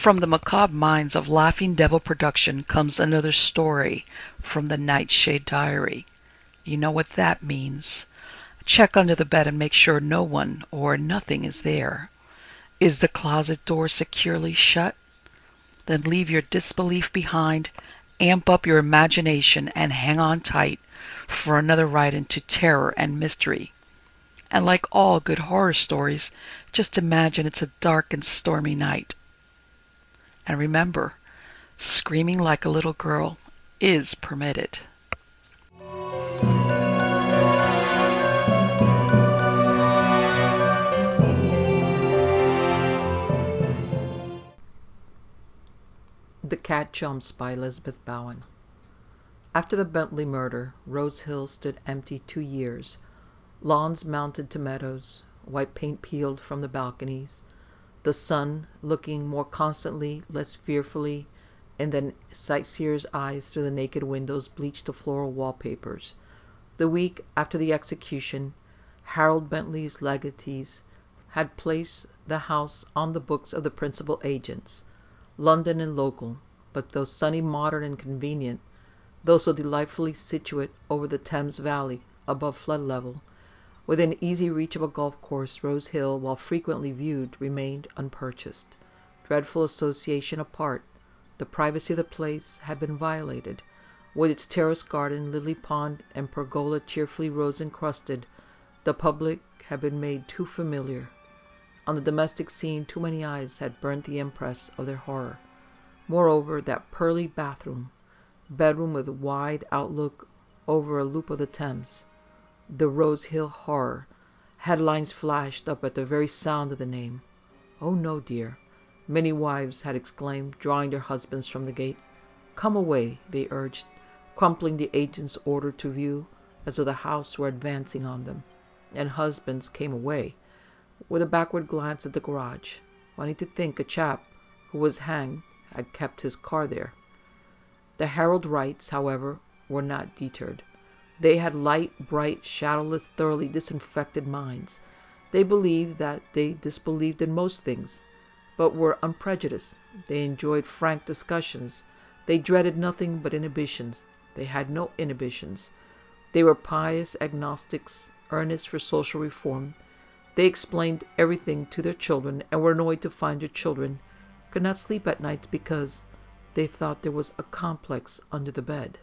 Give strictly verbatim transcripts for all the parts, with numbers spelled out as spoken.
From the macabre minds of Laughing Devil Production comes another story from the Nightshade Diary. You know what that means. Check under the bed and make sure no one or nothing is there. Is the closet door securely shut? Then leave your disbelief behind, amp up your imagination, and hang on tight for another ride into terror and mystery. And like all good horror stories, just imagine it's a dark and stormy night. And remember, screaming like a little girl is permitted. The Cat Jumps by Elizabeth Bowen. After the Bentley murder, Rose Hill stood empty two years. Lawns mounted to meadows, white paint peeled from the balconies, the sun looking more constantly, less fearfully, in the sightseer's eyes through the naked windows bleached to floral wallpapers. The week after the execution, Harold Bentley's legatees had placed the house on the books of the principal agents, London and local, but though sunny, modern, and convenient, though so delightfully situate over the Thames Valley above flood level, within easy reach of a golf course, Rose Hill, while frequently viewed, remained unpurchased. Dreadful association apart, the privacy of the place had been violated. With its terrace garden, lily pond, and pergola cheerfully rose-encrusted, the public had been made too familiar. On the domestic scene too many eyes had burnt the impress of their horror. Moreover, that pearly bathroom, bedroom with wide outlook over a loop of the Thames, the Rose Hill Horror, headlines flashed up at the very sound of the name. "Oh no, dear," many wives had exclaimed, drawing their husbands from the gate. "Come away," they urged, crumpling the agent's order to view as though the house were advancing on them. And husbands came away, with a backward glance at the garage. Funny to think a chap who was hanged had kept his car there. The Harold Wrights, however, were not deterred. They had light, bright, shadowless, thoroughly disinfected minds. They believed that they disbelieved in most things, but were unprejudiced. They enjoyed frank discussions. They dreaded nothing but inhibitions. They had no inhibitions. They were pious agnostics, earnest for social reform. They explained everything to their children, and were annoyed to find their children could not sleep at nights because they thought there was a complex under the bed.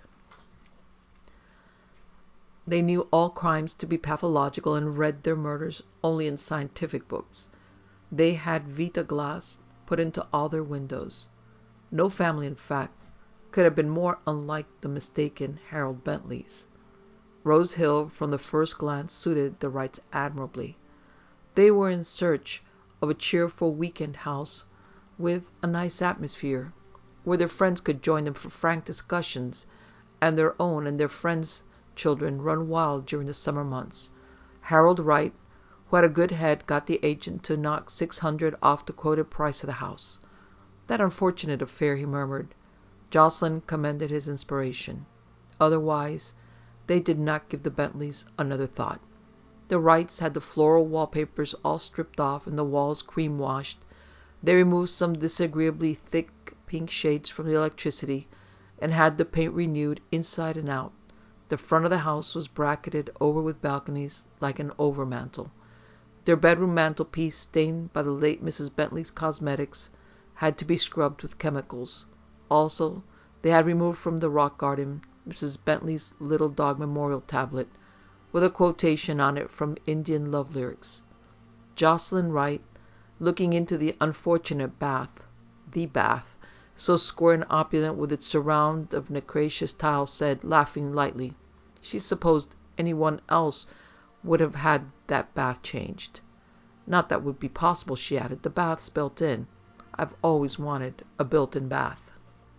They knew all crimes to be pathological and read their murders only in scientific books. They had Vita glass put into all their windows. No family, in fact, could have been more unlike the mistaken Harold Bentleys. Rose Hill, from the first glance, suited the Wrights admirably. They were in search of a cheerful week-end house with a nice atmosphere, where their friends could join them for frank discussions, and their own and their friends' children run wild during the summer months. Harold Wright, who had a good head, got the agent to knock six hundred off the quoted price of the house. "That unfortunate affair," he murmured. Jocelyn commended his inspiration. Otherwise, they did not give the Bentleys another thought. The Wrights had the floral wallpapers all stripped off and the walls cream-washed. They removed some disagreeably thick pink shades from the electricity, and had the paint renewed inside and out. The front of the house was bracketed over with balconies, like an overmantel. Their bedroom mantelpiece, stained by the late Missus Bentley's cosmetics, had to be scrubbed with chemicals. Also, they had removed from the rock garden Missus Bentley's little dog memorial tablet, with a quotation on it from Indian love lyrics. Jocelyn Wright, looking into the unfortunate bath, the bath, so square and opulent with its surround of nacreous tiles, said, laughing lightly, she supposed any one else would have had that bath changed. "Not that would be possible," she added. "The bath's built in. I've always wanted a built-in bath."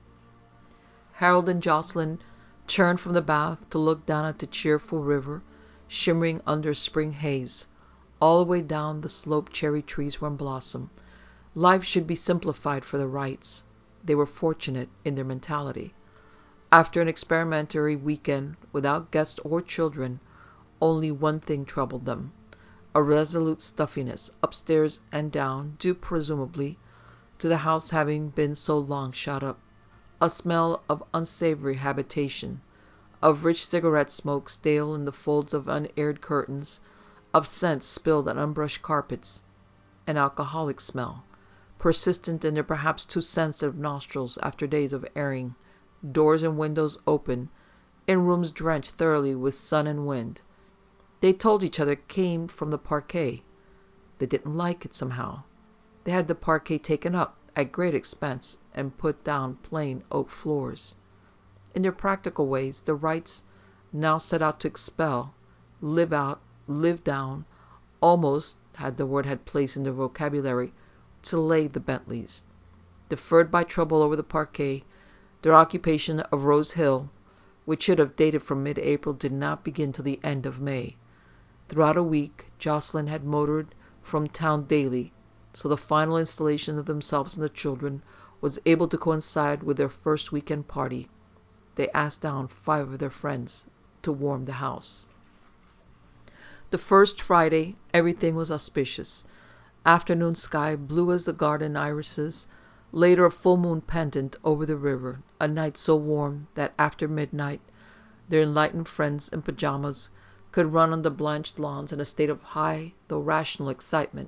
Harold and Jocelyn turned from the bath to look down at the cheerful river, shimmering under a spring haze. All the way down the slope cherry trees were in blossom. Life should be simplified for the Wrights. They were fortunate in their mentality. After an experimentary weekend without guests or children, only one thing troubled them. A resolute stuffiness, upstairs and down, due presumably to the house having been so long shut up. A smell of unsavory habitation, of rich cigarette smoke stale in the folds of unaired curtains, of scents spilled on unbrushed carpets. An alcoholic smell, persistent in their perhaps too sensitive nostrils after days of airing, doors and windows open, in rooms drenched thoroughly with sun and wind. They told each other it came from the parquet. They didn't like it somehow. They had the parquet taken up, at great expense, and put down plain oak floors. In their practical ways, the Wrights now set out to expel, live out, live down, almost, had the word had place in their vocabulary, to lay the Bentleys. Deferred by trouble over the parquet, their occupation of Rose Hill, which should have dated from mid-April, did not begin till the end of May. Throughout a week, Jocelyn had motored from town daily, so the final installation of themselves and the children was able to coincide with their first weekend party. They asked down five of their friends to warm the house. The first Friday, everything was auspicious. Afternoon sky blue as the garden irises, later a full moon pendant over the river, a night so warm that after midnight their enlightened friends in pajamas could run on the blanched lawns in a state of high, though rational excitement.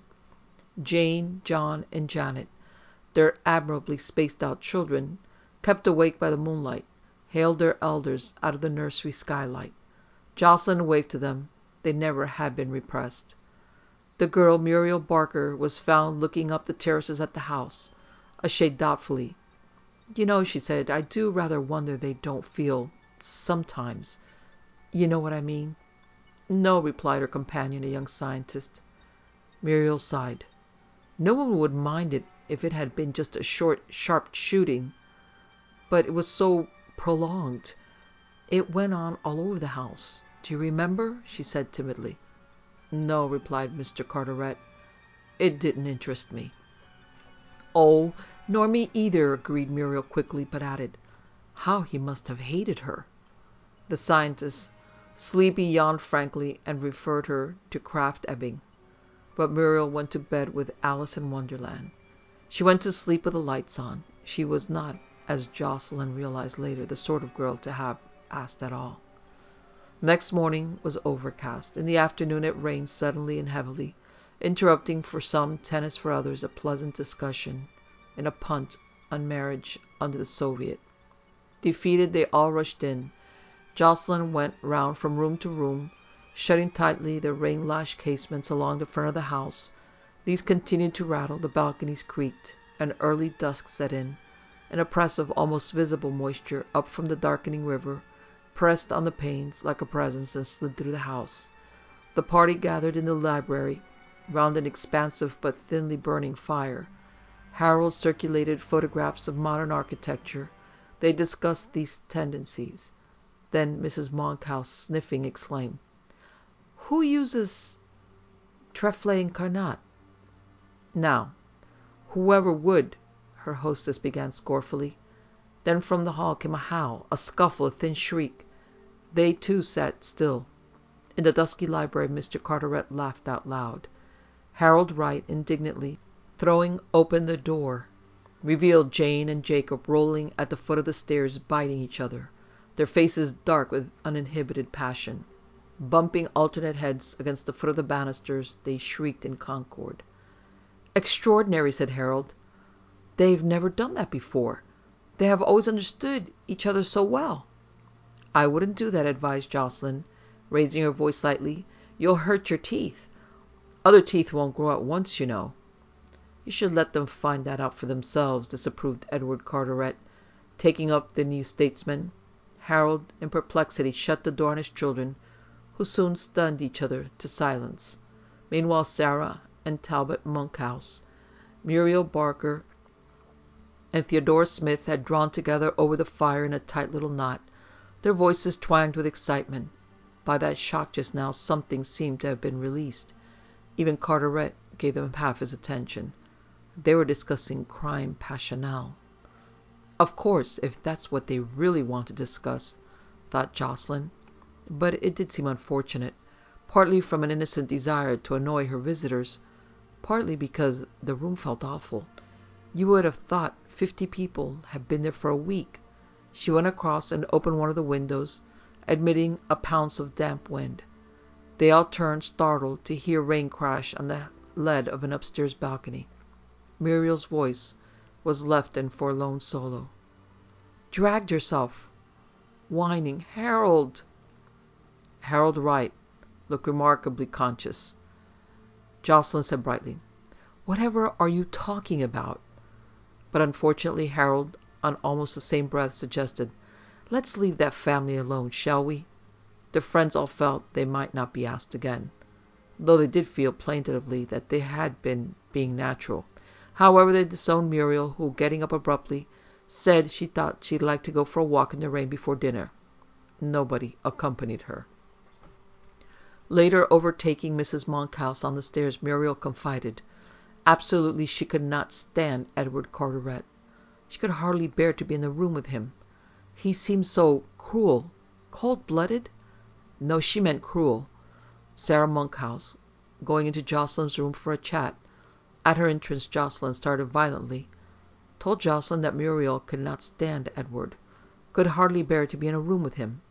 Jane, John, and Janet, their admirably spaced-out children, kept awake by the moonlight, hailed their elders out of the nursery skylight. Jocelyn waved to them. They never had been repressed. The girl, Muriel Barker, was found looking up the terraces at the house, a shade doubtfully. "You know," she said, "I do rather wonder they don't feel, sometimes. You know what I mean?" "No," replied her companion, a young scientist. Muriel sighed. "No one would mind it if it had been just a short, sharp shooting. But it was so prolonged. It went on all over the house. Do you remember?" she said timidly. "No," replied Mister Carteret. "It didn't interest me." "Oh, nor me either," agreed Muriel quickly, but added, "How he must have hated her." The scientist, sleepy, yawned frankly and referred her to Krafft Ebing. But Muriel went to bed with Alice in Wonderland. She went to sleep with the lights on. She was not, as Jocelyn realized later, the sort of girl to have asked at all. Next morning was overcast. In the afternoon it rained suddenly and heavily, interrupting for some, tennis for others, a pleasant discussion, in a punt on marriage under the Soviet. Defeated, they all rushed in. Jocelyn went round from room to room, shutting tightly the rain-lashed casements along the front of the house. These continued to rattle, the balconies creaked, and early dusk set in. An oppressive, almost visible moisture, up from the darkening river, pressed on the panes like a presence and slid through the house. The party gathered in the library, round an expansive but thinly burning fire. Harold circulated photographs of modern architecture. They discussed these tendencies. Then Missus Monkhouse, sniffing, exclaimed, "Who uses Trèfle Incarnate?" "Now, whoever would," her hostess began scornfully. Then from the hall came a howl, a scuffle, a thin shriek. They, too, sat still. In the dusky library, Mister Carteret laughed out loud. Harold Wright, indignantly throwing open the door, revealed Jane and Jacob rolling at the foot of the stairs, biting each other, their faces dark with uninhibited passion. Bumping alternate heads against the foot of the banisters, they shrieked in concord. "Extraordinary," said Harold. "They've never done that before. They have always understood each other so well." "I wouldn't do that," advised Jocelyn, raising her voice slightly. "You'll hurt your teeth. Other teeth won't grow at once, you know." "You should let them find that out for themselves," disapproved Edward Carteret, taking up the New Statesman. Harold, in perplexity, shut the door on his children, who soon stunned each other to silence. Meanwhile, Sarah and Talbot Monkhouse, Muriel Barker, and Theodora Smith had drawn together over the fire in a tight little knot. Their voices twanged with excitement. By that shock just now, something seemed to have been released. Even Carteret gave them half his attention. They were discussing crime passionnel. Of course, if that's what they really want to discuss, thought Jocelyn. But it did seem unfortunate, partly from an innocent desire to annoy her visitors, partly because the room felt awful. You would have thought fifty people had been there for a week. She went across and opened one of the windows, admitting a pounce of damp wind. They all turned, startled, to hear rain crash on the lead of an upstairs balcony. Muriel's voice was left in forlorn solo. Dragged herself, whining, "Harold!" Harold Wright looked remarkably conscious. Jocelyn said brightly, "Whatever are you talking about?" But unfortunately Harold, on almost the same breath, suggested, "Let's leave that family alone, shall we?" The friends all felt they might not be asked again, though they did feel plaintively that they had been being natural. However, they disowned Muriel, who, getting up abruptly, said she thought she'd like to go for a walk in the rain before dinner. Nobody accompanied her. Later, overtaking Missus Monkhouse on the stairs, Muriel confided, absolutely she could not stand Edward Carteret. She could hardly bear to be in the room with him. He seemed so cruel. Cold-blooded? No, she meant cruel. Sarah Monkhouse, going into Jocelyn's room for a chat. At her entrance, Jocelyn started violently. Told Jocelyn that Muriel could not stand Edward. Could hardly bear to be in a room with him.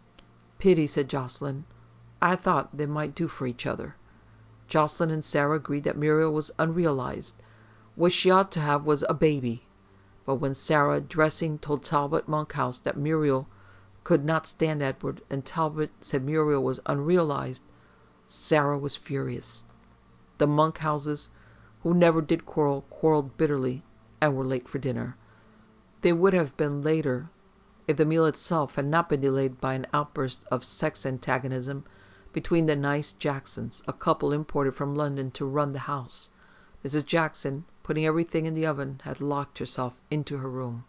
Pity, said Jocelyn. I thought they might do for each other. Jocelyn and Sarah agreed that Muriel was unrealized. What she ought to have was a baby. But when Sarah, dressing, told Talbot Monkhouse that Muriel could not stand Edward, and Talbot said Muriel was unrealized, Sarah was furious. The Monkhouses, who never did quarrel, quarreled bitterly, and were late for dinner. They would have been later if the meal itself had not been delayed by an outburst of sex antagonism between the nice Jacksons, a couple imported from London to run the house. Missus Jackson, putting everything in the oven, had locked herself into her room.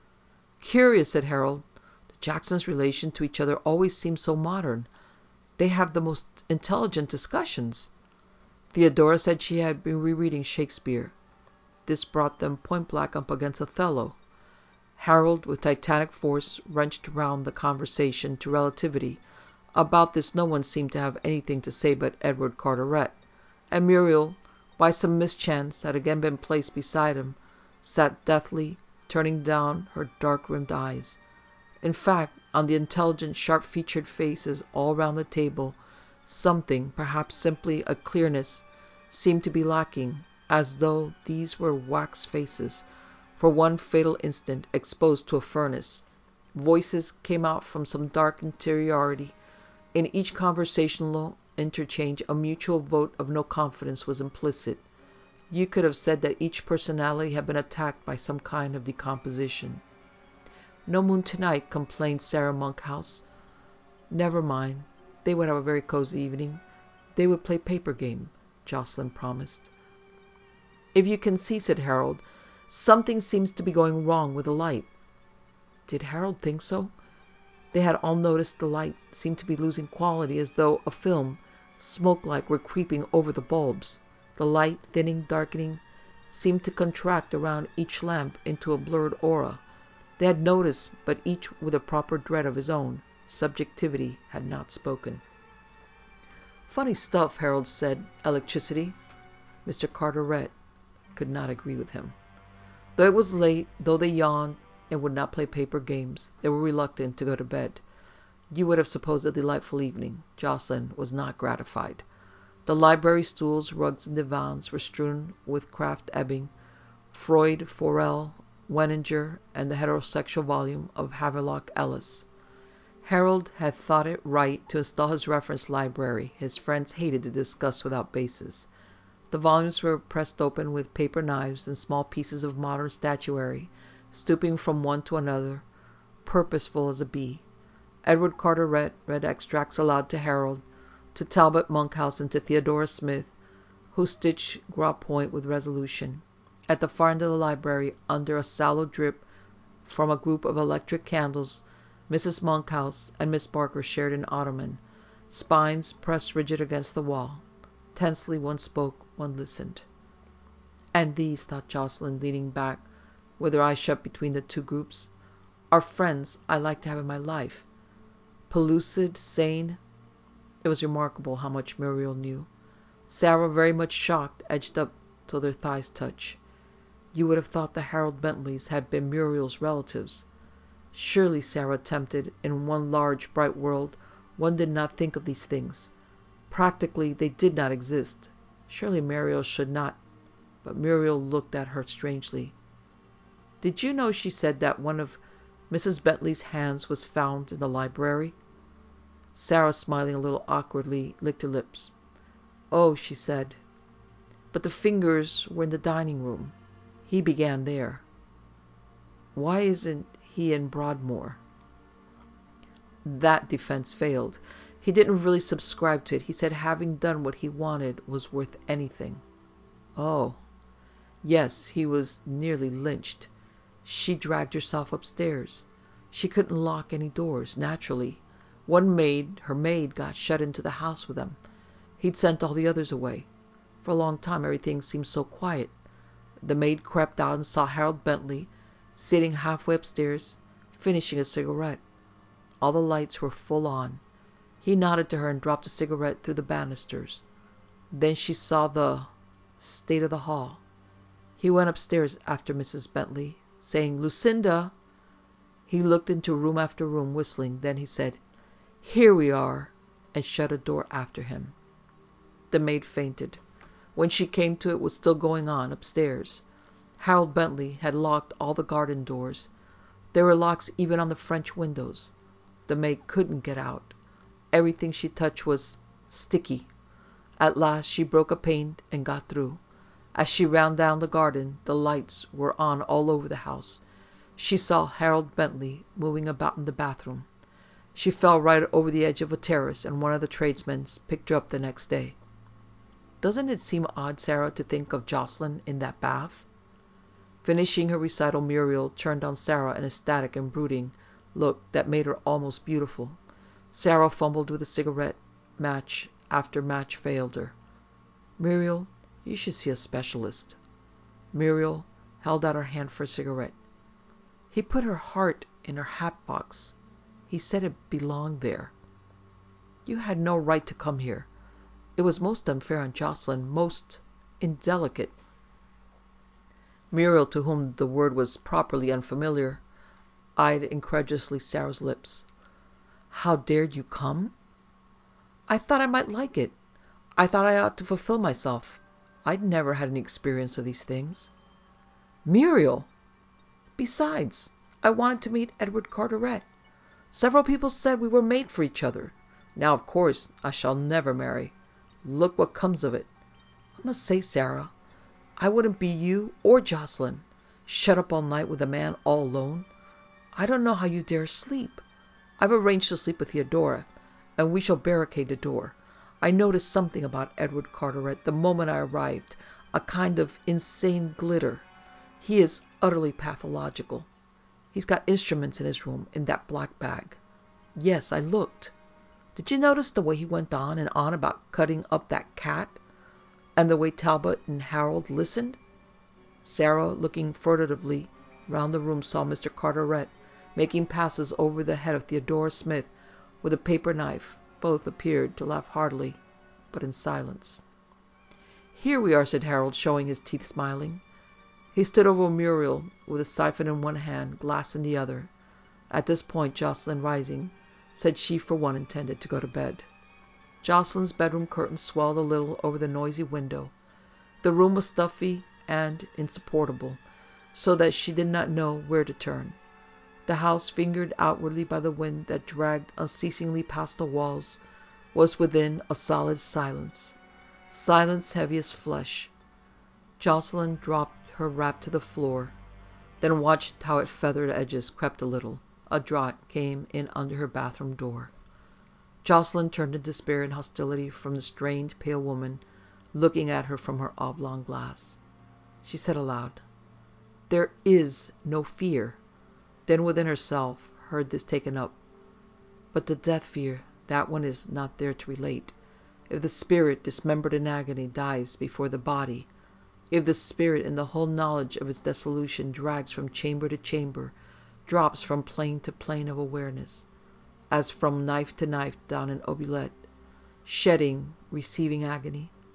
Curious, said Harold. The Jacksons' relation to each other always seems so modern. They have the most intelligent discussions. Theodora said she had been rereading Shakespeare. This brought them point-blank up against Othello. Harold, with titanic force, wrenched round the conversation to relativity. About this no one seemed to have anything to say but Edward Carteret, and Muriel, by some mischance, had again been placed beside him, sat deathly, turning down her dark-rimmed eyes. In fact, on the intelligent, sharp-featured faces all round the table, something, perhaps simply a clearness, seemed to be lacking, as though these were wax faces, for one fatal instant exposed to a furnace. Voices came out from some dark interiority. In each conversational interchange a mutual vote of no confidence was implicit. You could have said that each personality had been attacked by some kind of decomposition. No moon tonight, complained Sarah Monkhouse. Never mind. They would have a very cozy evening. They would play paper game, Jocelyn promised. If you can see, said Harold, something seems to be going wrong with the light. Did Harold think so? They had all noticed the light seemed to be losing quality, as though a film, smoke-like, were creeping over the bulbs. The light, thinning, darkening, seemed to contract around each lamp into a blurred aura. They had noticed, but each with a proper dread of his own. Subjectivity had not spoken. Funny stuff, Harold said. Electricity. Mister Carteret could not agree with him. Though it was late, though they yawned and would not play paper games, they were reluctant to go to bed. You would have supposed a delightful evening. Jocelyn was not gratified. The library stools, rugs, and divans were strewn with Krafft Ebing, Freud, Forel, Wenninger, and the heterosexual volume of Havelock Ellis. Harold had thought it right to install his reference library. His friends hated to discuss without basis. The volumes were pressed open with paper knives and small pieces of modern statuary, stooping from one to another, purposeful as a bee. Edward Carteret read extracts aloud to Harold, to Talbot Monkhouse, and to Theodora Smith, who stitched Gras Point with resolution. At the far end of the library, under a sallow drip from a group of electric candles, Missus Monkhouse and Miss Barker shared an ottoman, spines pressed rigid against the wall. Tensely one spoke, one listened. And these, thought Jocelyn, leaning back, with her eyes shut between the two groups, are friends I like to have in my life. Pellucid, sane. It was remarkable how much Muriel knew. Sarah, very much shocked, edged up till their thighs touched. You would have thought the Harold Bentleys had been Muriel's relatives. Surely, Sarah attempted, in one large, bright world, one did not think of these things. Practically, they did not exist. Surely Muriel should not. But Muriel looked at her strangely. Did you know, she said, that one of Missus Bentley's hands was found in the library? Sarah, smiling a little awkwardly, licked her lips. Oh, she said. But the fingers were in the dining room. He began there. Why isn't he in Broadmoor? That defense failed. He didn't really subscribe to it. He said having done what he wanted was worth anything. Oh. Yes, he was nearly lynched. She dragged herself upstairs. She couldn't lock any doors, naturally. One maid, her maid, got shut into the house with them. He'd sent all the others away. For a long time everything seemed so quiet. The maid crept out and saw Harold Bentley sitting halfway upstairs, finishing a cigarette. All the lights were full on. He nodded to her and dropped a cigarette through the banisters. Then she saw the state of the hall. He went upstairs after Missus Bentley, saying, Lucinda. He looked into room after room, whistling. Then he said, Here we are, and shut a door after him. The maid fainted. When she came to, it was still going on upstairs. Harold Bentley had locked all the garden doors. There were locks even on the French windows. The maid couldn't get out. Everything she touched was sticky. At last she broke a pane and got through. As she ran down the garden, the lights were on all over the house. She saw Harold Bentley moving about in the bathroom. She fell right over the edge of a terrace, and one of the tradesmen picked her up the next day. Doesn't it seem odd, Sarah, to think of Jocelyn in that bath? Finishing her recital, Muriel turned on Sarah an ecstatic and brooding look that made her almost beautiful. Sarah fumbled with a cigarette. Match after match failed her. Muriel, you should see a specialist. Muriel held out her hand for a cigarette. He put her heart in her hat box. He said it belonged there. You had no right to come here. It was most unfair on Jocelyn, most indelicate. Muriel, to whom the word was properly unfamiliar, eyed incredulously Sarah's lips. How dared you come? I thought I might like it. I thought I ought to fulfill myself. I'd never had any experience of these things. Muriel! Besides, I wanted to meet Edward Carteret. Several people said we were made for each other. Now, of course, I shall never marry. Look what comes of it. I must say, Sarah, I wouldn't be you or Jocelyn, shut up all night with a man all alone. I don't know how you dare sleep. I've arranged to sleep with Theodora, and we shall barricade the door. I noticed something about Edward Carteret the moment I arrived, a kind of insane glitter. He is utterly pathological. He's got instruments in his room, in that black bag. Yes, I looked. Did you notice the way he went on and on about cutting up that cat? And the way Talbot and Harold listened? Sarah, looking furtively round the room, saw Mister Carteret making passes over the head of Theodora Smith with a paper knife. Both appeared to laugh heartily, but in silence. Here we are, said Harold, showing his teeth, smiling. He stood over Muriel with a siphon in one hand, glass in the other. At this point, Jocelyn, rising, said she for one intended to go to bed. Jocelyn's bedroom curtains swelled a little over the noisy window. The room was stuffy and insupportable, so that she did not know where to turn. The house, fingered outwardly by the wind that dragged unceasingly past the walls, was within a solid silence, silence heavy as flesh. Jocelyn dropped her wrap to the floor, then watched how its feathered edges crept a little. A draught came in under her bathroom door. Jocelyn turned in despair and hostility from the strained, pale woman looking at her from her oblong glass. She said aloud, There is no fear. Then within herself heard this taken up. But the death fear, that one is not there to relate. If the spirit, dismembered in agony, dies before the body, if the spirit, in the whole knowledge of its dissolution, drags from chamber to chamber, drops from plane to plane of awareness, as from knife to knife down an oubliette, shedding, receiving agony,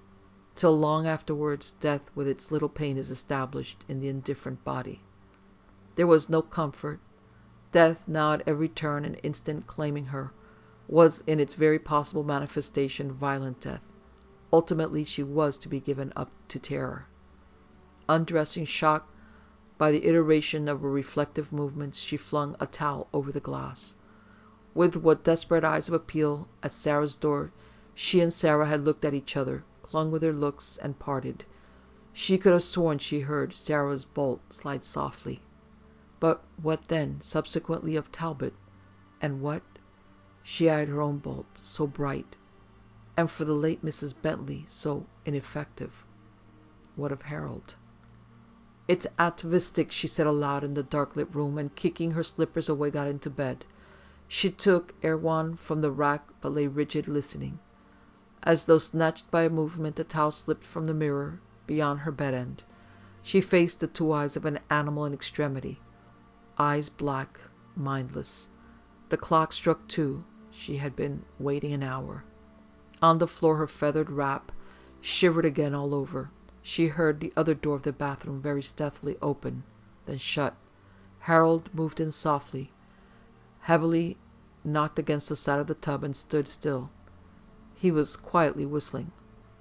till long afterwards death with its little pain is established in the indifferent body. There was no comfort. Death, now at every turn and instant claiming her, was in its very possible manifestation violent death. Ultimately she was to be given up to terror. Undressing, shocked by the iteration of her reflective movements, she flung a towel over the glass. With what desperate eyes of appeal! At Sarah's door she and Sarah had looked at each other, clung with their looks, and parted. She could have sworn she heard Sarah's bolt slide softly. But what then, subsequently, of Talbot? And what? She eyed her own bolt, so bright, and for the late Missus Bentley so ineffective. What of Harold? "It's atavistic," she said aloud in the dark-lit room, and kicking her slippers away got into bed. She took Erewhon from the rack, but lay rigid, listening. As though snatched by a movement, a towel slipped from the mirror beyond her bed-end. She faced the two eyes of an animal in extremity. Eyes black, mindless. The clock struck two. She had been waiting an hour. On the floor her feathered wrap shivered again all over. She heard the other door of the bathroom very stealthily open, then shut. Harold moved in softly, heavily knocked against the side of the tub, and stood still. He was quietly whistling.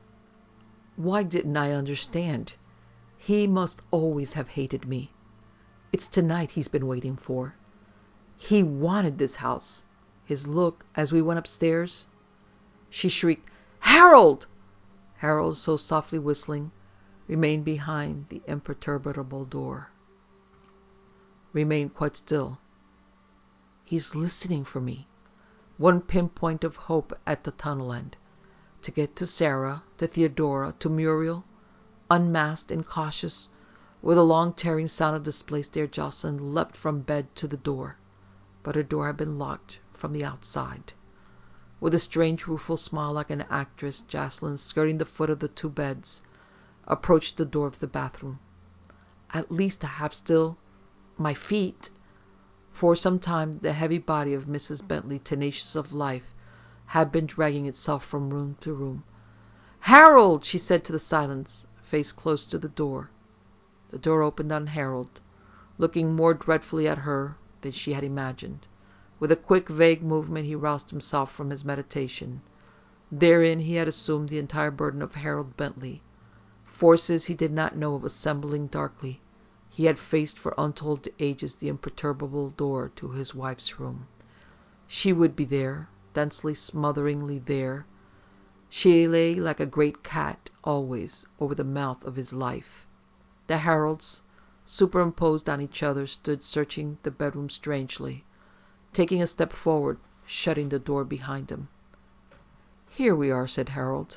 Why didn't I understand? He must always have hated me. It's tonight he's been waiting for. He wanted this house. His look as we went upstairs. She shrieked, "Harold!" Harold, so softly whistling, remained behind the imperturbable door. Remained quite still. He's listening for me. One pinpoint of hope at the tunnel end. To get to Sarah, to Theodora, to Muriel. Unmasked, incautious, with a long tearing sound of displaced air, Jocelyn leapt from bed to the door. But her door had been locked from the outside. With a strange rueful smile like an actress, Jocelyn, skirting the foot of the two beds, approached the door of the bathroom. At least I have still my feet. For some time the heavy body of Missus Bentley, tenacious of life, had been dragging itself from room to room. "Harold!" she said to the silence, face close to the door. The door opened on Harold, looking more dreadfully at her than she had imagined. With a quick, vague movement he roused himself from his meditation. Therein he had assumed the entire burden of Harold Bentley. Forces he did not know of assembling darkly, he had faced for untold ages the imperturbable door to his wife's room. She would be there, densely, smotheringly there. She lay like a great cat, always, over the mouth of his life. The Harolds, superimposed on each other, stood searching the bedroom strangely. Taking a step forward, shutting the door behind him. "Here we are," said Harold.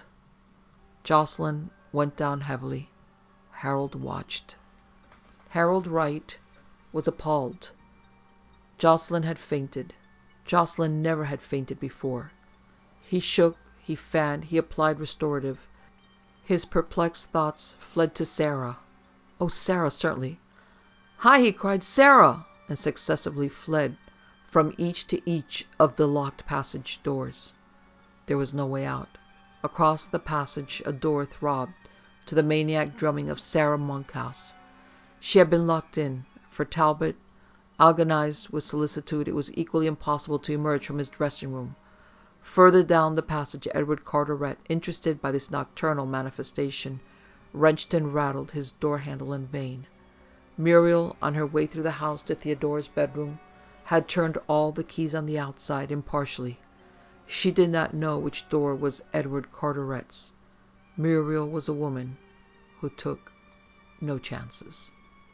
Jocelyn went down heavily. Harold watched. Harold Wright was appalled. Jocelyn had fainted. Jocelyn never had fainted before. He shook, he fanned, he applied restorative. His perplexed thoughts fled to Sarah. Oh, Sarah, certainly. "Hi!" he cried. "Sarah!" and successively fled from each to each of the locked passage doors. There was no way out. Across the passage a door throbbed to the maniac drumming of Sarah Monkhouse. She had been locked in. For Talbot, agonized with solicitude, it was equally impossible to emerge from his dressing-room. Further down the passage Edward Carteret, interested by this nocturnal manifestation, wrenched and rattled his door-handle in vain. Muriel, on her way through the house to Theodora's bedroom, had turned all the keys on the outside impartially. She did not know which door was Edward Carteret's. Muriel was a woman who took no chances.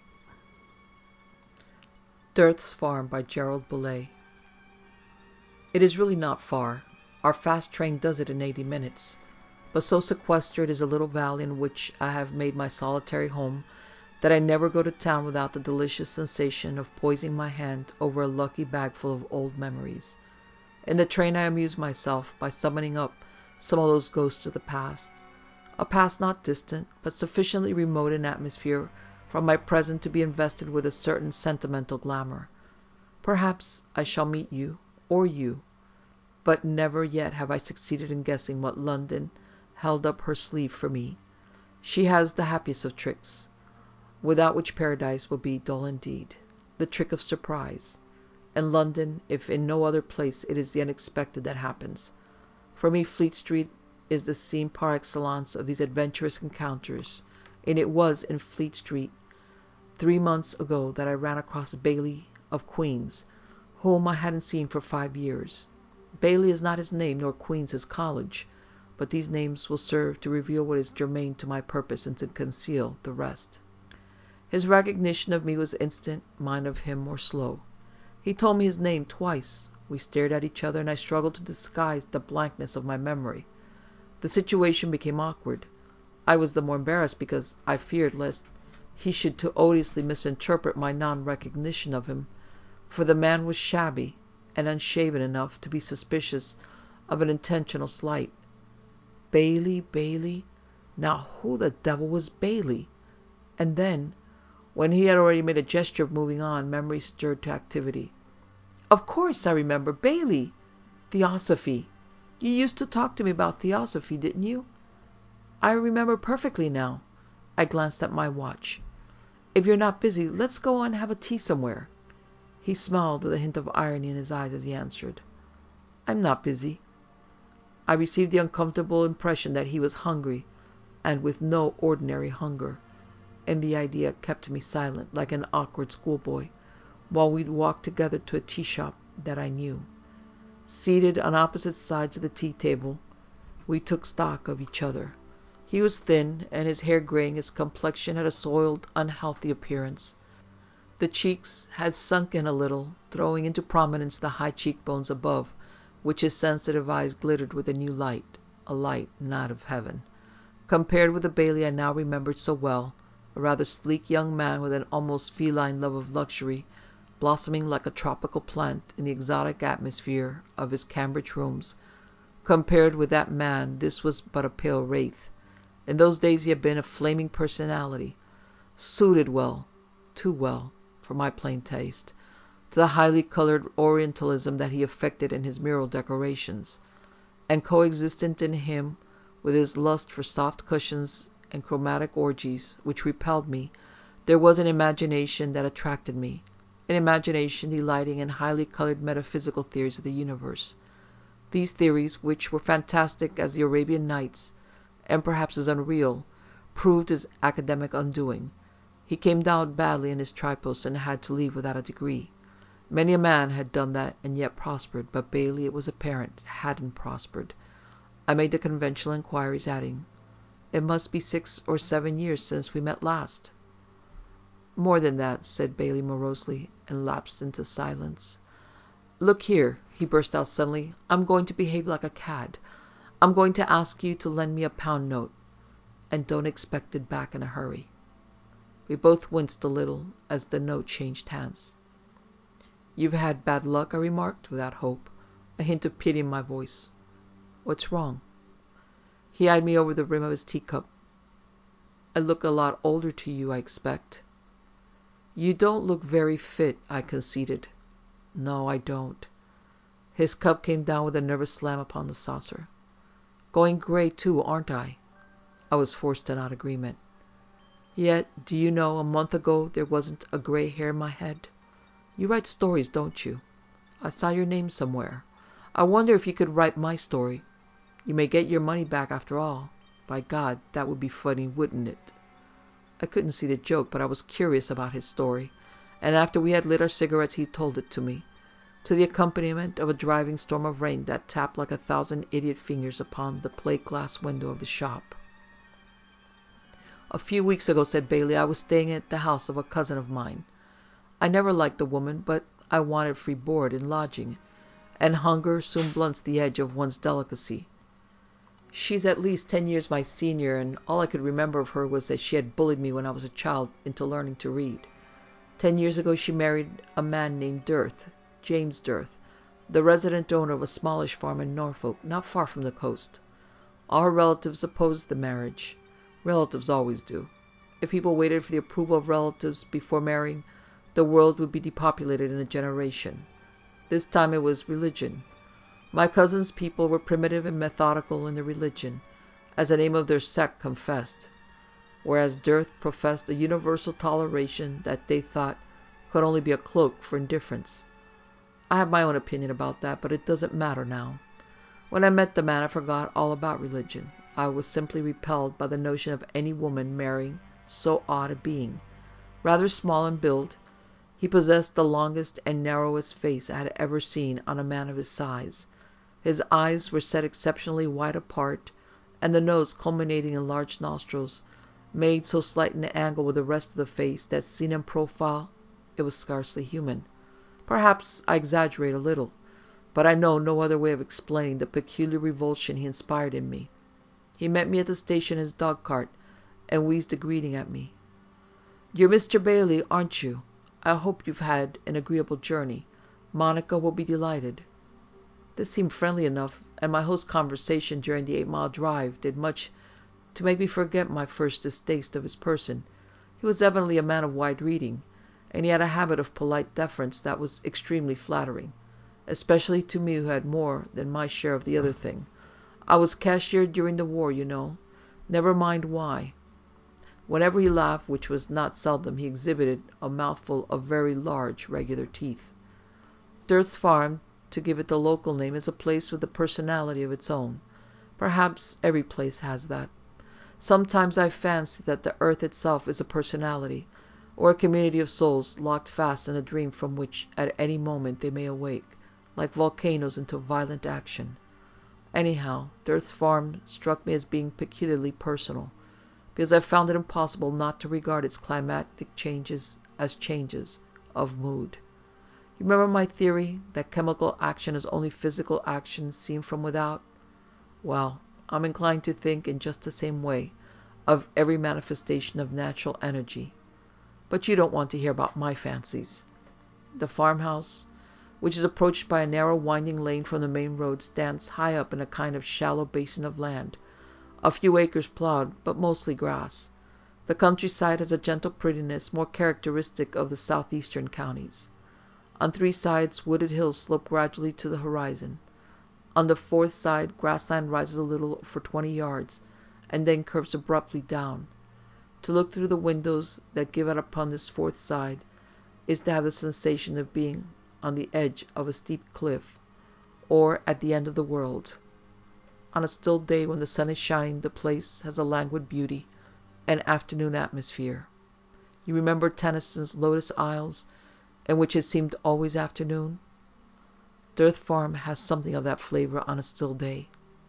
Death's Farm by Gerald Boulez. It is really not far. Our fast train does it in eighty minutes. But so sequestered is a little valley in which I have made my solitary home that I never go to town without the delicious sensation of poising my hand over a lucky bagful of old memories. In the train I amuse myself by summoning up some of those ghosts of the past. A past not distant, but sufficiently remote in atmosphere from my present to be invested with a certain sentimental glamour. Perhaps I shall meet you, or you, but never yet have I succeeded in guessing what London held up her sleeve for me, She has the happiest of tricks, without which paradise will be dull indeed, the trick of surprise. In London, if in no other place, it is the unexpected that happens. For me, Fleet Street is the scene par excellence of these adventurous encounters, and it was in Fleet Street three months ago that I ran across Bailey of Queen's, whom I hadn't seen for five years. Bailey is not his name, nor Queen's his college, but these names will serve to reveal what is germane to my purpose and to conceal the rest. His recognition of me was instant, mine of him more slow. He told me his name twice. We stared at each other, and I struggled to disguise the blankness of my memory. The situation became awkward. I was the more embarrassed because I feared lest he should too odiously misinterpret my non-recognition of him, for the man was shabby and unshaven enough to be suspicious of an intentional slight. Bailey, Bailey. Now who the devil was Bailey? And then, when he had already made a gesture of moving on, memory stirred to activity. Of course, I remember. Bailey! Theosophy. You used to talk to me about theosophy, didn't you? I remember perfectly now. I glanced at my watch. If you're not busy, let's go and have a tea somewhere. He smiled with a hint of irony in his eyes as he answered, I'm not busy. I received the uncomfortable impression that he was hungry, and with no ordinary hunger, and the idea kept me silent like an awkward schoolboy, while we walked together to a tea shop that I knew. Seated on opposite sides of the tea table, we took stock of each other. He was thin, and his hair grey, and his complexion had a soiled, unhealthy appearance. The cheeks had sunk in a little, throwing into prominence the high cheekbones above, which his sensitive eyes glittered with a new light, a light not of heaven. Compared with the Bailey I now remembered so well, a rather sleek young man with an almost feline love of luxury, blossoming like a tropical plant in the exotic atmosphere of his Cambridge rooms, compared with that man this was but a pale wraith. In those days he had been a flaming personality, suited well, too well, for my plain taste, to the highly colored Orientalism that he affected in his mural decorations, and coexistent in him with his lust for soft cushions and chromatic orgies, which repelled me, there was an imagination that attracted me, an imagination delighting in highly colored metaphysical theories of the universe. These theories, which were fantastic as the Arabian Nights, and perhaps as unreal, proved his academic undoing. He came down badly in his tripos and had to leave without a degree. Many a man had done that and yet prospered, but Bailey, it was apparent, hadn't prospered. I made the conventional inquiries, adding, It must be six or seven years since we met last. More than that, said Bailey morosely, and lapsed into silence. Look here, he burst out suddenly, I'm going to behave like a cad. I'm going to ask you to lend me a pound note, and don't expect it back in a hurry. We both winced a little as the note changed hands. You've had bad luck, I remarked, without hope, a hint of pity in my voice. What's wrong? He eyed me over the rim of his teacup. I look a lot older to you, I expect. You don't look very fit, I conceded. No, I don't. His cup came down with a nervous slam upon the saucer. Going grey, too, aren't I? I was forced to nod agreement. Yet, do you know, a month ago there wasn't a grey hair in my head. You write stories, don't you? I saw your name somewhere. I wonder if you could write my story. You may get your money back after all. By God, that would be funny, wouldn't it? I couldn't see the joke, but I was curious about his story, and after we had lit our cigarettes he told it to me, to the accompaniment of a driving storm of rain that tapped like a thousand idiot fingers upon the plate glass window of the shop. A few weeks ago, said Bailey, I was staying at the house of a cousin of mine. I never liked the woman, but I wanted free board and lodging, and hunger soon blunts the edge of one's delicacy. She's at least ten years my senior, and all I could remember of her was that she had bullied me when I was a child into learning to read. Ten years ago she married a man named Dearth, James Dearth, the resident owner of a smallish farm in Norfolk, not far from the coast. All her relatives opposed the marriage. Relatives always do. If people waited for the approval of relatives before marrying, the world would be depopulated in a generation. This time it was religion. My cousin's people were primitive and methodical in their religion, as the name of their sect confessed. whereas dearth professed a universal toleration that they thought could only be a cloak for indifference. I have my own opinion about that, but it doesn't matter now. When I met the man, I forgot all about religion. I was simply repelled by the notion of any woman marrying so odd a being. Rather small in build, he possessed the longest and narrowest face I had ever seen on a man of his size. His eyes were set exceptionally wide apart, and the nose, culminating in large nostrils, made so slight an angle with the rest of the face that, seen in profile, it was scarcely human. Perhaps I exaggerate a little, but I know no other way of explaining the peculiar revulsion he inspired in me. He met me at the station in his dog-cart, and wheezed a greeting at me. "You're Mister Bailey, aren't you? I hope you've had an agreeable journey. Monica will be delighted." This seemed friendly enough, and my host's conversation during the eight-mile drive did much to make me forget my first distaste of his person. He was evidently a man of wide reading, and he had a habit of polite deference that was extremely flattering, especially to me who had more than my share of the other thing. I was cashier during the war, you know. Never mind why. Whenever he laughed, which was not seldom, he exhibited a mouthful of very large, regular teeth. Dearth's Farm, to give it the local name, is a place with a personality of its own. Perhaps every place has that. Sometimes I fancy that the earth itself is a personality, or a community of souls locked fast in a dream from which at any moment they may awake, like volcanoes, into violent action. Anyhow, Dearth's Farm struck me as being peculiarly personal, because I found it impossible not to regard its climatic changes as changes of mood. You remember my theory that chemical action is only physical action seen from without? Well, I'm inclined to think in just the same way of every manifestation of natural energy. But you don't want to hear about my fancies. The farmhouse, which is approached by a narrow winding lane from the main road, stands high up in a kind of shallow basin of land, a few acres plowed, but mostly grass. The countryside has a gentle prettiness more characteristic of the southeastern counties. On three sides, wooded hills slope gradually to the horizon. On the fourth side, grassland rises a little for twenty yards, and then curves abruptly down. To look through the windows that give out upon this fourth side is to have the sensation of being on the edge of a steep cliff, or at the end of the world. On a still day when the sun is shining, the place has a languid beauty, an afternoon atmosphere. You remember Tennyson's Lotus Isles, in which it seemed always afternoon? Dearth Farm has something of that flavor on a still day.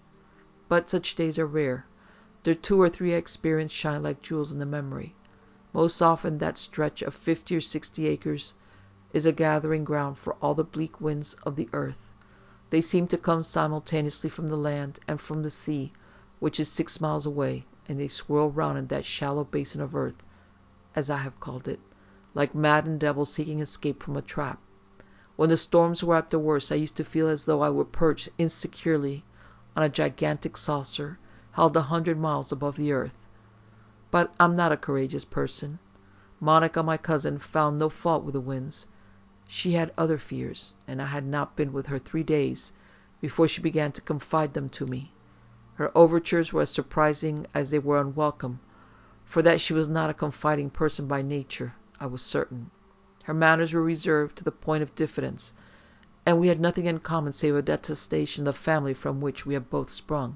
But such days are rare. The two or three I experienced shine like jewels in the memory. Most often that stretch of fifty or sixty acres is a gathering ground for all the bleak winds of the earth. They seem to come simultaneously from the land and from the sea, which is six miles away, and they swirl round in that shallow basin of earth, as I have called it, like maddened devils seeking escape from a trap. When the storms were at their worst, I used to feel as though I were perched insecurely on a gigantic saucer held a hundred miles above the earth. But I'm not a courageous person. Monica, my cousin, found no fault with the winds. She had other fears, and I had not been with her three days before she began to confide them to me. Her overtures were as surprising as they were unwelcome, for that she was not a confiding person by nature, I was certain. Her manners were reserved to the point of diffidence, and we had nothing in common save a detestation of the family from which we had both sprung.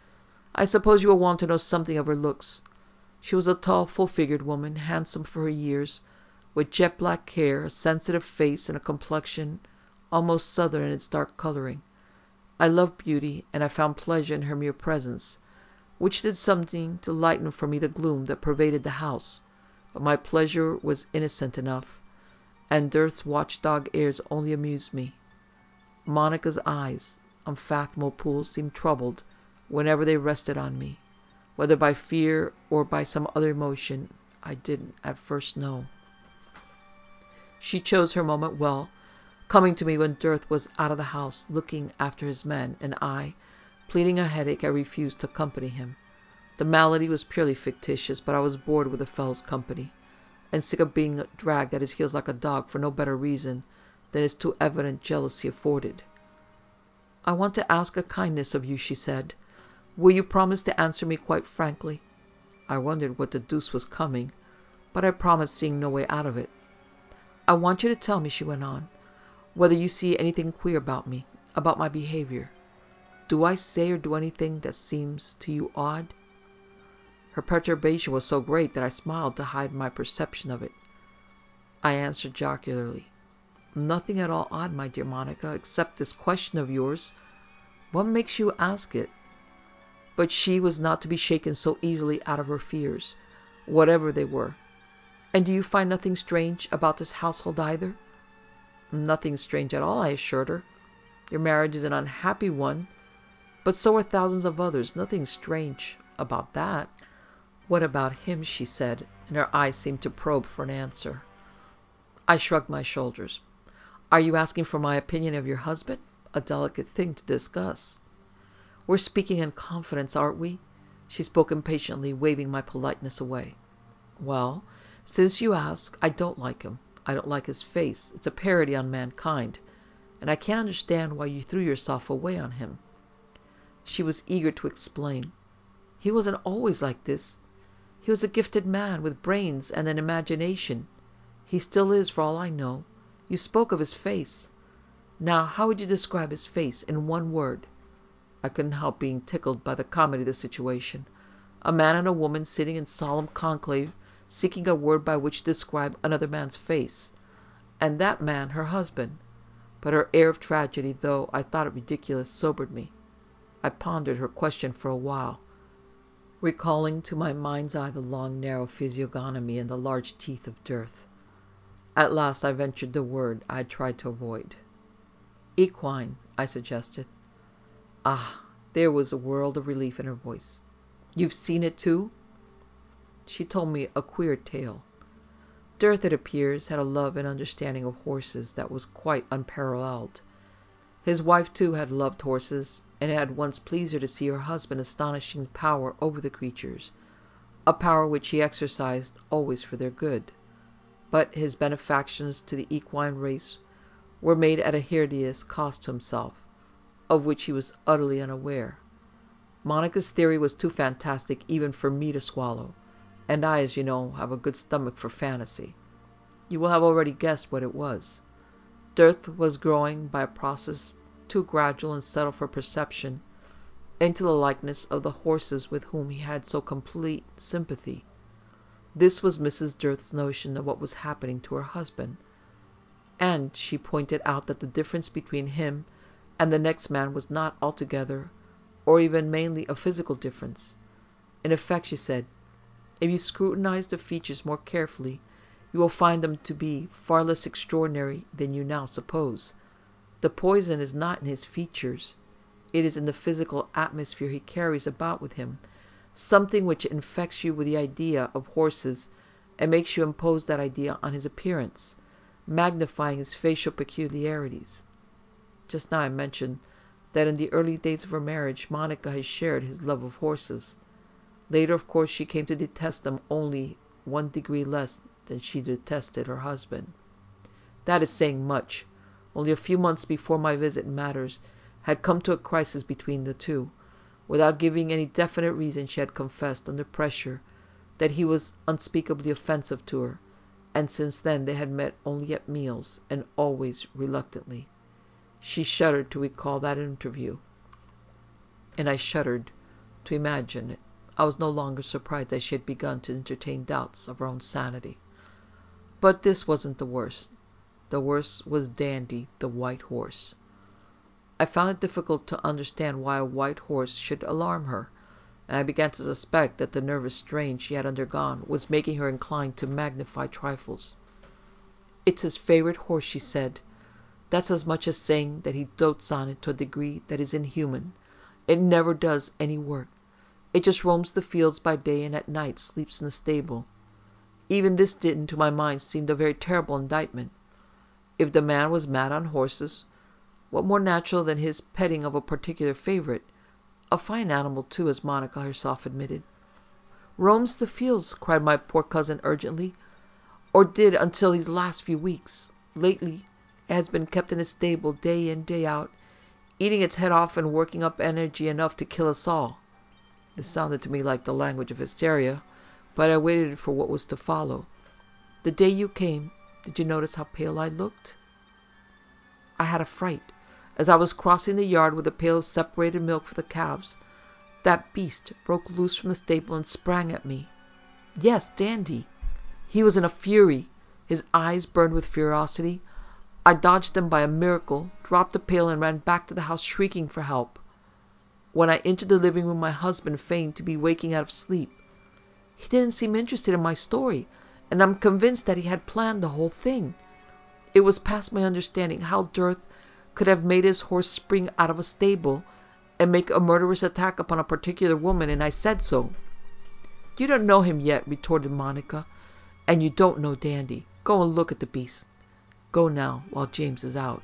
I suppose you will want to know something of her looks. She was a tall, full-figured woman, handsome for her years, with jet black hair, a sensitive face, and a complexion almost southern in its dark coloring. I loved beauty, and I found pleasure in her mere presence, which did something to lighten for me the gloom that pervaded the house. But my pleasure was innocent enough, and Dearth's watchdog airs only amused me. Monica's eyes, unfathomable pools, seemed troubled whenever they rested on me. Whether by fear or by some other emotion, I didn't at first know. She chose her moment well, coming to me when Dearth was out of the house looking after his men, and I, pleading a headache, I refused to accompany him. The malady was purely fictitious, but I was bored with the fellow's company, and sick of being dragged at his heels like a dog for no better reason than his too evident jealousy afforded. "I want to ask a kindness of you," she said. "Will you promise to answer me quite frankly?" I wondered what the deuce was coming, but I promised, seeing no way out of it. "I want you to tell me," she went on, "whether you see anything queer about me, about my behavior. Do I say or do anything that seems to you odd?" Her perturbation was so great that I smiled to hide my perception of it. I answered jocularly, "Nothing at all odd, my dear Monica, except this question of yours. What makes you ask it?" But she was not to be shaken so easily out of her fears, whatever they were. "And do you find nothing strange about this household either?" "Nothing strange at all," I assured her. "Your marriage is an unhappy one, but so are thousands of others. Nothing strange about that." "What about him?" she said, and her eyes seemed to probe for an answer. I shrugged my shoulders. "Are you asking for my opinion of your husband? A delicate thing to discuss." "We're speaking in confidence, aren't we?" She spoke impatiently, waving my politeness away. "Well, since you ask, I don't like him. I don't like his face. It's a parody on mankind, and I can't understand why you threw yourself away on him." She was eager to explain. "He wasn't always like this. He was a gifted man with brains and an imagination. He still is, for all I know. You spoke of his face. Now, how would you describe his face in one word?" I couldn't help being tickled by the comedy of the situation. A man and a woman sitting in solemn conclave, seeking a word by which to describe another man's face. And that man her husband. But her air of tragedy, though I thought it ridiculous, sobered me. I pondered her question for a while, recalling to my mind's eye the long, narrow physiognomy and the large teeth of dearth. At last I ventured the word I had tried to avoid. "Equine," I suggested. Ah, there was a world of relief in her voice. "You've seen it too?" She told me a queer tale. Dearth, it appears, had a love and understanding of horses that was quite unparalleled. His wife, too, had loved horses, and it had once pleased her to see her husband's astonishing power over the creatures, a power which he exercised always for their good. But his benefactions to the equine race were made at a hideous cost to himself, of which he was utterly unaware. Monica's theory was too fantastic even for me to swallow, and I, as you know, have a good stomach for fantasy. You will have already guessed what it was. Dearth was growing, by a process too gradual and subtle for perception, into the likeness of the horses with whom he had so complete sympathy. This was Missus Dearth's notion of what was happening to her husband, and she pointed out that the difference between him and the next man was not altogether, or even mainly, a physical difference. In effect, she said, if you scrutinize the features more carefully, you will find them to be far less extraordinary than you now suppose. The poison is not in his features. It is in the physical atmosphere he carries about with him, something which infects you with the idea of horses and makes you impose that idea on his appearance, magnifying his facial peculiarities. Just now I mentioned that in the early days of her marriage, Monica had shared his love of horses. Later, of course, she came to detest them only one degree less than she detested her husband. That is saying much. Only a few months before my visit, matters had come to a crisis between the two. Without giving any definite reason, she had confessed, under pressure, that he was unspeakably offensive to her, and since then they had met only at meals, and always reluctantly. She shuddered to recall that interview, and I shuddered to imagine it. I was no longer surprised that she had begun to entertain doubts of her own sanity. But this wasn't the worst. The worst was Dandy, the white horse. I found it difficult to understand why a white horse should alarm her, and I began to suspect that the nervous strain she had undergone was making her inclined to magnify trifles. "It's his favorite horse," she said. "That's as much as saying that he dotes on it to a degree that is inhuman. It never does any work. It just roams the fields by day and at night sleeps in the stable." Even this didn't, to my mind, seem a very terrible indictment. If the man was mad on horses, what more natural than his petting of a particular favorite? A fine animal, too, as Monica herself admitted. "Roams the fields," cried my poor cousin urgently, "or did until these last few weeks. Lately it has been kept in a stable day in, day out, eating its head off and working up energy enough to kill us all." This sounded to me like the language of hysteria, but I waited for what was to follow. The day you came, did you notice how pale I looked? I had a fright. As I was crossing the yard with a pail of separated milk for the calves, that beast broke loose from the stable and sprang at me. Yes, Dandy. He was in a fury. His eyes burned with ferocity. I dodged him by a miracle, dropped the pail, and ran back to the house shrieking for help. When I entered the living room, my husband feigned to be waking out of sleep. He didn't seem interested in my story, and I'm convinced that he had planned the whole thing. It was past my understanding how Dearth could have made his horse spring out of a stable and make a murderous attack upon a particular woman, and I said so. You don't know him yet, retorted Monica, and you don't know Dandy. Go and look at the beast. Go now, while James is out.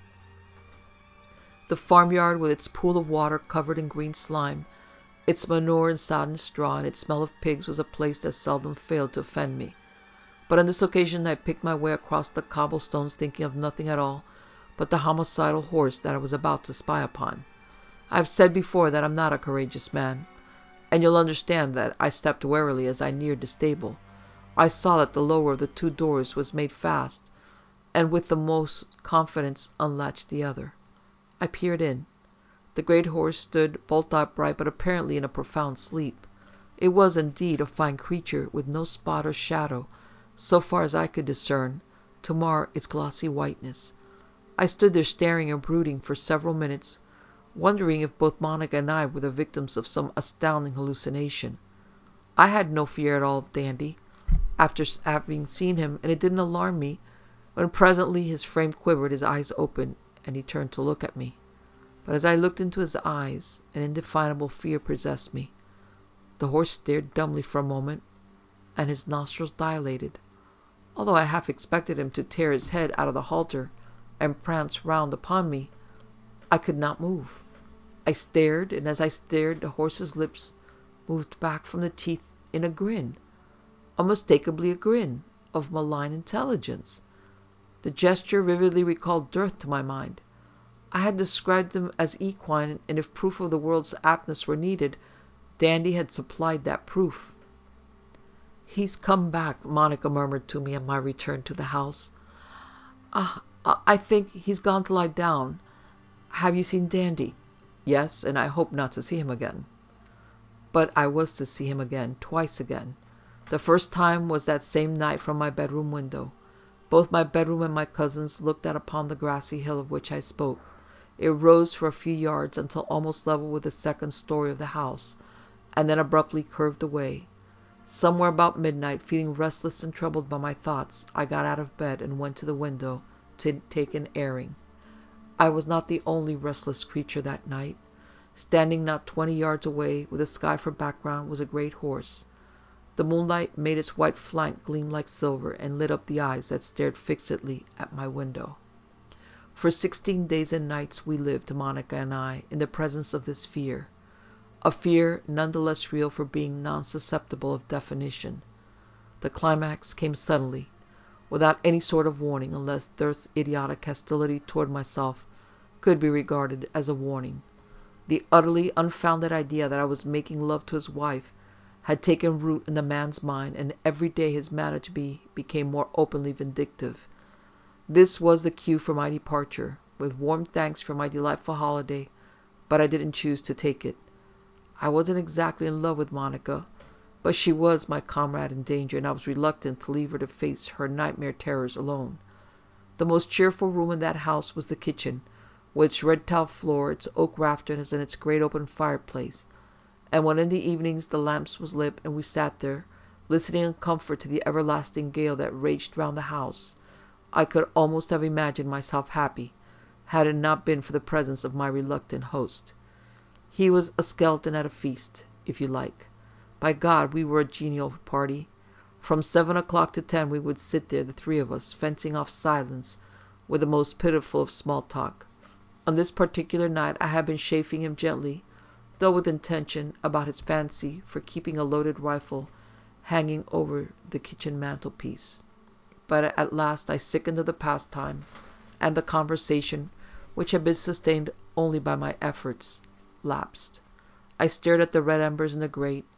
The farmyard, with its pool of water covered in green slime, its manure and sodden straw, and its smell of pigs, was a place that seldom failed to offend me. But on this occasion I picked my way across the cobblestones, thinking of nothing at all but the homicidal horse that I was about to spy upon. I have said before that I'm not a courageous man, and you'll understand that I stepped warily as I neared the stable. I saw that the lower of the two doors was made fast, and with the most confidence unlatched the other. I peered in. The great horse stood bolt upright, but apparently in a profound sleep. It was indeed a fine creature, with no spot or shadow, so far as I could discern, to mar its glossy whiteness. I stood there staring and brooding for several minutes, wondering if both Monica and I were the victims of some astounding hallucination. I had no fear at all of Dandy, after having seen him, and it didn't alarm me when presently his frame quivered, his eyes opened, and he turned to look at me. But as I looked into his eyes, an indefinable fear possessed me. The horse stared dumbly for a moment, and his nostrils dilated. Although I half expected him to tear his head out of the halter and prance round upon me, I could not move. I stared, and as I stared, the horse's lips moved back from the teeth in a grin, unmistakably a grin of malign intelligence. The gesture vividly recalled Dearth to my mind. I had described him as equine, and if proof of the world's aptness were needed, Dandy had supplied that proof. "He's come back," Monica murmured to me on my return to the house. "Ah, uh, I think he's gone to lie down. Have you seen Dandy?" "Yes, and I hope not to see him again." But I was to see him again, twice again. The first time was that same night from my bedroom window. Both my bedroom and my cousin's looked out upon the grassy hill of which I spoke. It rose for a few yards until almost level with the second story of the house, and then abruptly curved away. Somewhere about midnight, feeling restless and troubled by my thoughts, I got out of bed and went to the window to take an airing. I was not the only restless creature that night. Standing not twenty yards away, with the sky for background, was a great horse. The moonlight made its white flank gleam like silver, and lit up the eyes that stared fixedly at my window. For sixteen days and nights we lived, Monica and I, in the presence of this fear. A fear none the less real for being non-susceptible of definition. The climax came suddenly, without any sort of warning, unless Dearth's idiotic hostility toward myself could be regarded as a warning. The utterly unfounded idea that I was making love to his wife had taken root in the man's mind, and every day his manner to be became more openly vindictive. This was the cue for my departure, with warm thanks for my delightful holiday, but I didn't choose to take it. I wasn't exactly in love with Monica, but she was my comrade in danger, and I was reluctant to leave her to face her nightmare terrors alone. The most cheerful room in that house was the kitchen, with its red tiled floor, its oak rafters, and its great open fireplace. And when in the evenings the lamps was lit, and we sat there, listening in comfort to the everlasting gale that raged round the house, I could almost have imagined myself happy, had it not been for the presence of my reluctant host. He was a skeleton at a feast, if you like. By God, we were a genial party. From seven o'clock to ten we would sit there, the three of us, fencing off silence with the most pitiful of small talk. On this particular night I had been chaffing him gently, though with intention, about his fancy for keeping a loaded rifle hanging over the kitchen mantelpiece. But at last I sickened of the pastime, and the conversation, which had been sustained only by my efforts, lapsed. I stared at the red embers in the grate,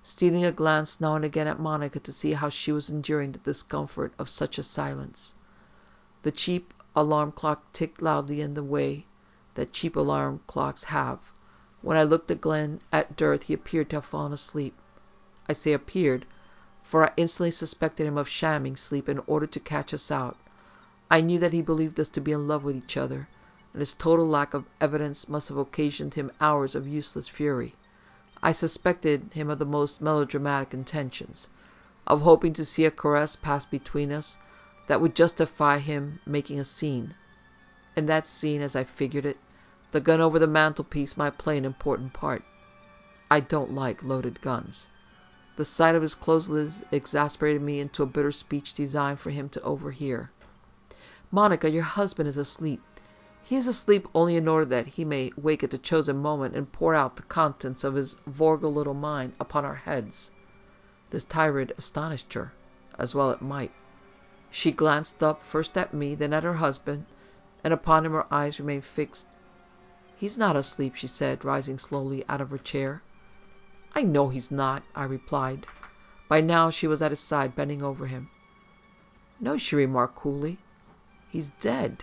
stealing a glance now and again at Monica to see how she was enduring the discomfort of such a silence. The cheap alarm clock ticked loudly in the way that cheap alarm clocks have. When I looked again at Dirth, he appeared to have fallen asleep. I say appeared, for I instantly suspected him of shamming sleep in order to catch us out. I knew that he believed us to be in love with each other, and his total lack of evidence must have occasioned him hours of useless fury. I suspected him of the most melodramatic intentions, of hoping to see a caress pass between us that would justify him making a scene. In that scene, as I figured it, the gun over the mantelpiece might play an important part. I don't like loaded guns. The sight of his closed lids exasperated me into a bitter speech designed for him to overhear. "Monica, your husband is asleep. He is asleep only in order that he may wake at the chosen moment and pour out the contents of his vulgar little mind upon our heads." This tirade astonished her, as well it might. She glanced up, first at me, then at her husband, and upon him her eyes remained fixed. "He's not asleep," she said, rising slowly out of her chair. "I know he's not," I replied. By now she was at his side, bending over him. "No," she remarked coolly. "He's dead."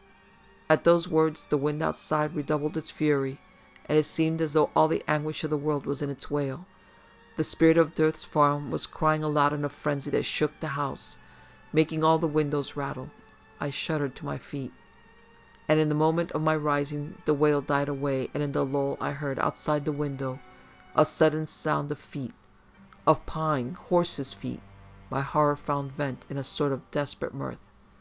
At those words the wind outside redoubled its fury, and it seemed as though all the anguish of the world was in its wail. The spirit of Dirth's farm was crying aloud in a frenzy that shook the house, making all the windows rattle. I shuddered to my feet. And in the moment of my rising the wail died away, and in the lull I heard outside the window a sudden sound of feet, of pawing horses' feet. My horror found vent in a sort of desperate mirth.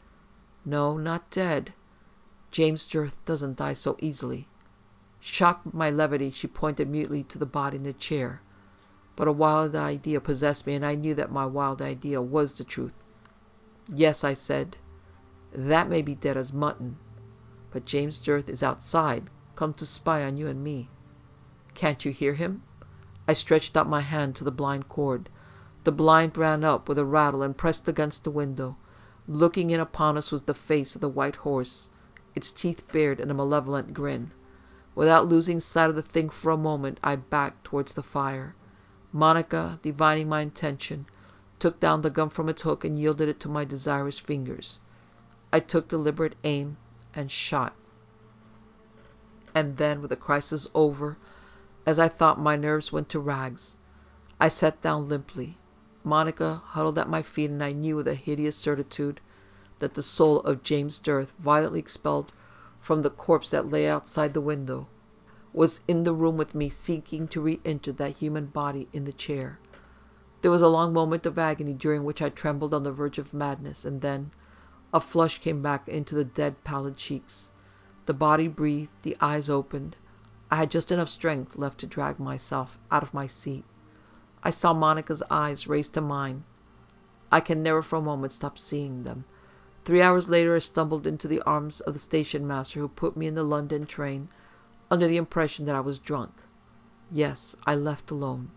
"No, not dead. James Dirth doesn't die so easily." Shocked by my levity, she pointed mutely to the body in the chair. But a wild idea possessed me, and I knew that my wild idea was the truth. "Yes," I said, "that may be dead as mutton. But James Dirth is outside, come to spy on you and me. Can't you hear him?" I stretched out my hand to the blind cord. The blind ran up with a rattle and pressed against the window. Looking in upon us was the face of the white horse, its teeth bared in a malevolent grin. Without losing sight of the thing for a moment, I backed towards the fire. Monica, divining my intention, took down the gun from its hook and yielded it to my desirous fingers. I took deliberate aim and shot. And then, with the crisis over, as I thought, my nerves went to rags. I sat down limply. Monica huddled at my feet, and I knew with a hideous certitude that the soul of James Dirth, violently expelled from the corpse that lay outside the window, was in the room with me, seeking to re-enter that human body in the chair. There was a long moment of agony, during which I trembled on the verge of madness, and then a flush came back into the dead, pallid cheeks. The body breathed, the eyes opened. I had just enough strength left to drag myself out of my seat. I saw Monica's eyes raised to mine. I can never for a moment stop seeing them. Three hours later I stumbled into the arms of the station master, who put me in the London train under the impression that I was drunk. Yes, I left alone.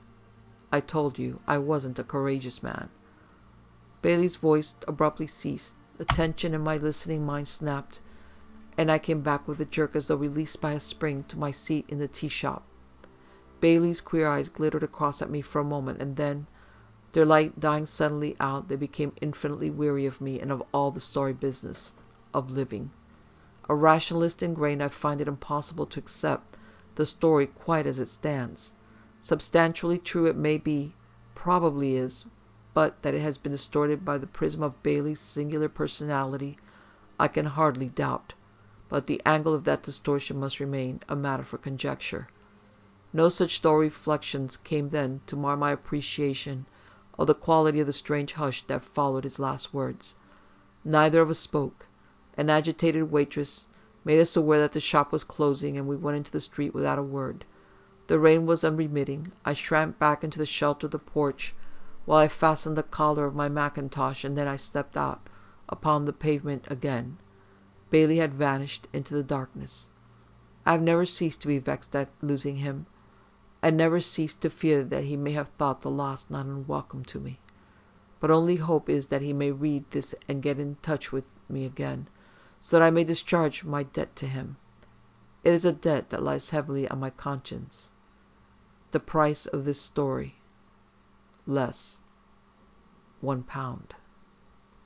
I told you I wasn't a courageous man. Bailey's voice abruptly ceased. The tension in my listening mind snapped, and I came back with a jerk, as though released by a spring, to my seat in the tea shop. Bailey's queer eyes glittered across at me for a moment, and then, their light dying suddenly out, they became infinitely weary of me and of all the sorry business of living. A rationalist in grain, I find it impossible to accept the story quite as it stands. Substantially true it may be, probably is, but that it has been distorted by the prism of Bailey's singular personality, I can hardly doubt. But the angle of that distortion must remain a matter for conjecture. No such dull reflections came then to mar my appreciation of the quality of the strange hush that followed his last words. Neither of us spoke. An agitated waitress made us aware that the shop was closing, and we went into the street without a word. The rain was unremitting. I shrank back into the shelter of the porch while I fastened the collar of my mackintosh, and then I stepped out upon the pavement again. Bailey had vanished into the darkness. I have never ceased to be vexed at losing him, and never ceased to fear that he may have thought the loss not unwelcome to me. But only hope is that he may read this and get in touch with me again, so that I may discharge my debt to him. It is a debt that lies heavily on my conscience. The price of this story less one pound.